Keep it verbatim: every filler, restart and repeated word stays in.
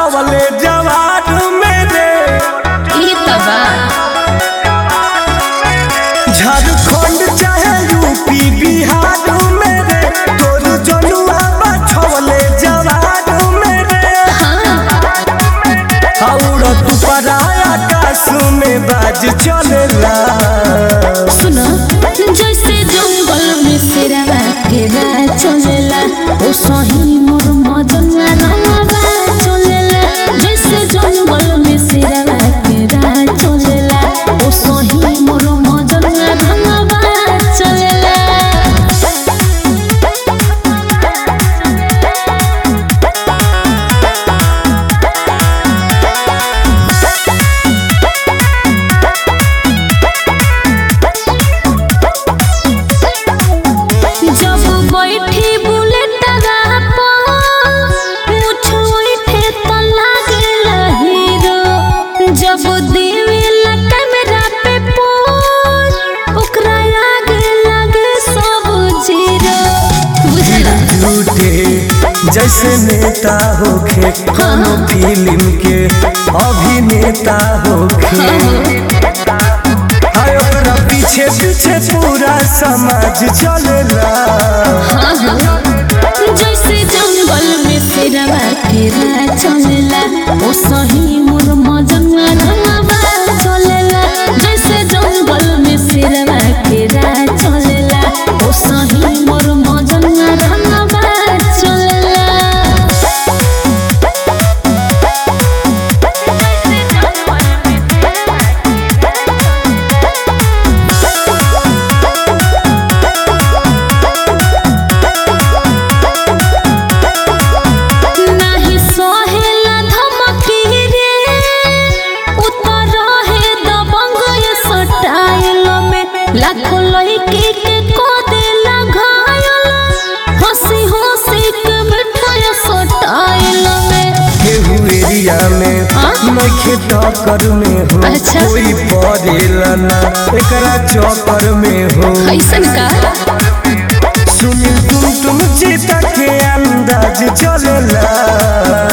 छवले जवान मेरे झारखंड चाहे यूपी बिहार मेरे तोर जनुआ छवले जवान मेरे और तू पराया आकाश में बाज चलेला सुनो जैसे जंगल में शेरवा के राज चलेला ओ सही मोर मदनवा रंगवा चलेला जैसे जंगल में शेरवा के राज चलेला ओ सही मोर मदनवा रंगवा चलेला बैठी बुलेटवा पर उठे त लागेला हीरो जब देवेला कैमरा पे पोज ओकरा आगे लागे सब जीरो बुझला लूटे जैसे नेता होखे कोनो फिल्म के अभिनेता होखे हाय ओकरा पीछे पीछे पूरा समाज चलेला जैसे जंगल में शेरवा के राज चलेला ओ सही मोर मदनवा रंगवा चलेला जैसे जंगल में शेरवा के राज चलेला ओ सही मोर मदनवा रंगवा चलेला नाही सहेला धमकी रे उतर रहे दबंग ये स्टाइल में लाखों लड़की के को देला घायल हंसी हंसी के बैठा स्टाइल में केहू एरिया में नइखे टक्कर में हो अच्छा। कोई पड़ेला ना एकरा चक्कर में हो ऐसन का सुनील तुम तुम जीता के अंदाज चलेला